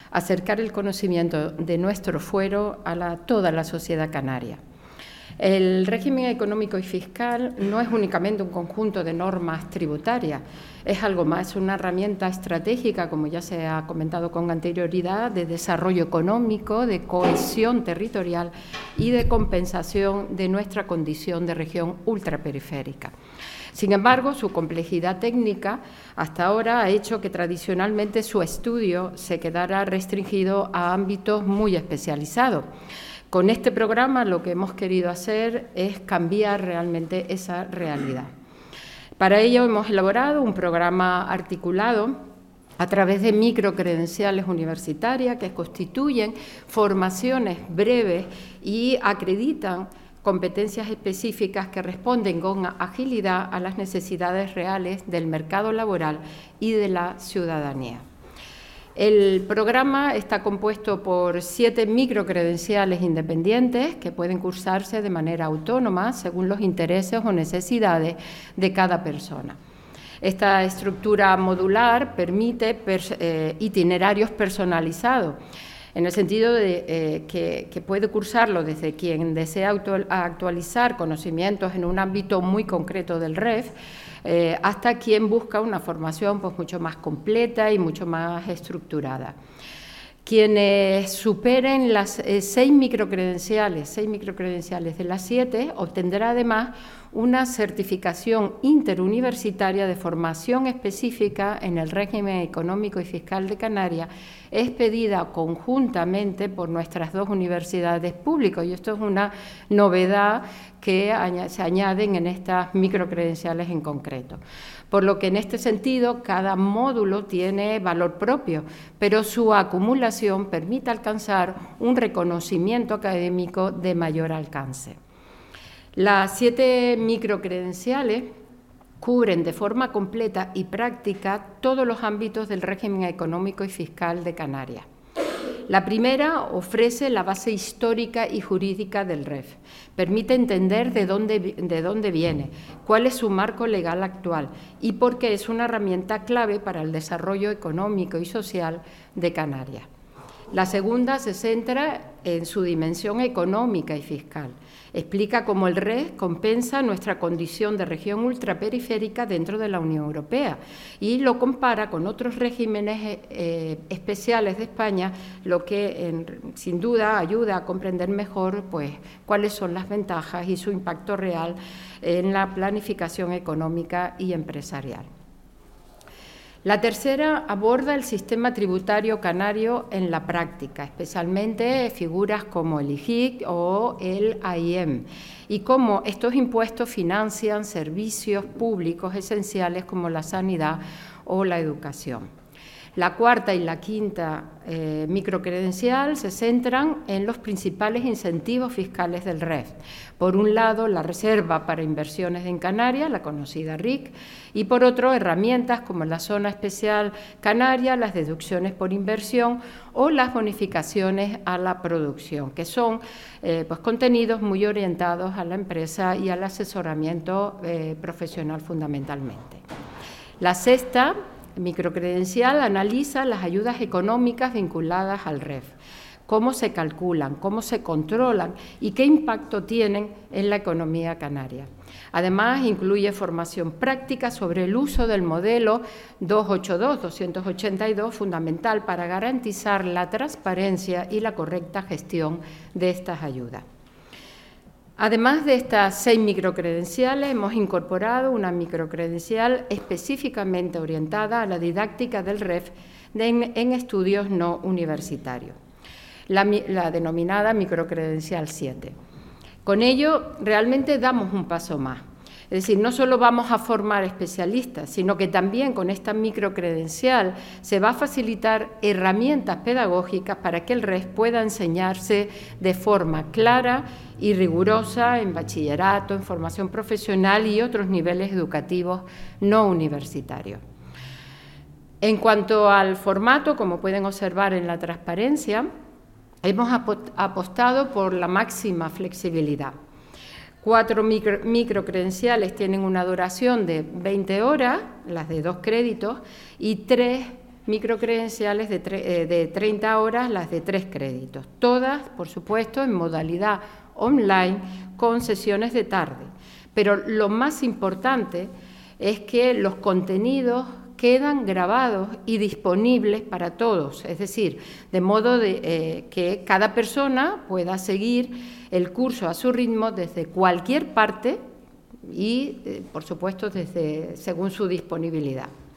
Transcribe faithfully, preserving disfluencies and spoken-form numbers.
acercar el conocimiento de nuestro fuero a la, toda la sociedad canaria. El régimen económico y fiscal no es únicamente un conjunto de normas tributarias, es algo más, una herramienta estratégica, como ya se ha comentado con anterioridad, de desarrollo económico, de cohesión territorial y de compensación de nuestra condición de región ultraperiférica. Sin embargo, su complejidad técnica hasta ahora ha hecho que tradicionalmente su estudio se quedara restringido a ámbitos muy especializados. Con este programa lo que hemos querido hacer es cambiar realmente esa realidad. Para ello hemos elaborado un programa articulado a través de microcredenciales universitarias que constituyen formaciones breves y acreditan competencias específicas que responden con agilidad a las necesidades reales del mercado laboral y de la ciudadanía. El programa está compuesto por siete microcredenciales independientes que pueden cursarse de manera autónoma según los intereses o necesidades de cada persona. Esta estructura modular permite pers- eh, itinerarios personalizados, en el sentido de eh, que, que puede cursarlo desde quien desea actualizar conocimientos en un ámbito muy concreto del R E F, eh, hasta quien busca una formación pues, mucho más completa y mucho más estructurada. Quienes superen las eh, seis microcredenciales, seis microcredenciales de las siete, obtendrá además una certificación interuniversitaria de formación específica en el régimen económico y fiscal de Canarias, expedida conjuntamente por nuestras dos universidades públicas, y esto es una novedad que se añaden en estas microcredenciales en concreto. Por lo que en este sentido cada módulo tiene valor propio, pero su acumulación permite alcanzar un reconocimiento académico de mayor alcance. Las siete microcredenciales cubren de forma completa y práctica todos los ámbitos del régimen económico y fiscal de Canarias. La primera ofrece la base histórica y jurídica del R E F. Permite entender de dónde, de dónde viene, cuál es su marco legal actual y por qué es una herramienta clave para el desarrollo económico y social de Canarias. La segunda se centra en su dimensión económica y fiscal. Explica cómo el R E F compensa nuestra condición de región ultraperiférica dentro de la Unión Europea y lo compara con otros regímenes eh, especiales de España, lo que en, sin duda ayuda a comprender mejor pues, cuáles son las ventajas y su impacto real en la planificación económica y empresarial. La tercera aborda el sistema tributario canario en la práctica, especialmente figuras como el I G I C o el A I E M, y cómo estos impuestos financian servicios públicos esenciales como la sanidad o la educación. La cuarta y la quinta eh, microcredencial se centran en los principales incentivos fiscales del R E F. Por un lado, la Reserva para Inversiones en Canarias, la conocida R I C, y por otro, herramientas como la Zona Especial Canaria, las deducciones por inversión o las bonificaciones a la producción, que son eh, pues, contenidos muy orientados a la empresa y al asesoramiento eh, profesional fundamentalmente. La sexta microcredencial analiza las ayudas económicas vinculadas al R E F, cómo se calculan, cómo se controlan y qué impacto tienen en la economía canaria. Además, incluye formación práctica sobre el uso del modelo doscientos ochenta y dos, fundamental para garantizar la transparencia y la correcta gestión de estas ayudas. Además de estas seis microcredenciales, hemos incorporado una microcredencial específicamente orientada a la didáctica del R E F en, en estudios no universitarios, la, la denominada microcredencial siete. Con ello, realmente damos un paso más. Es decir, no solo vamos a formar especialistas, sino que también con esta microcredencial se va a facilitar herramientas pedagógicas para que el R E F pueda enseñarse de forma clara y rigurosa en bachillerato, en formación profesional y otros niveles educativos no universitarios. En cuanto al formato, como pueden observar en la transparencia, hemos apostado por la máxima flexibilidad. Cuatro micro, microcredenciales tienen una duración de veinte horas, las de dos créditos, y tres microcredenciales de, eh, de treinta horas, las de tres créditos. Todas, por supuesto, en modalidad online con sesiones de tarde. Pero lo más importante es que los contenidos quedan grabados y disponibles para todos, es decir, de modo de, eh, que cada persona pueda seguir el curso a su ritmo desde cualquier parte y, eh, por supuesto, desde, según su disponibilidad.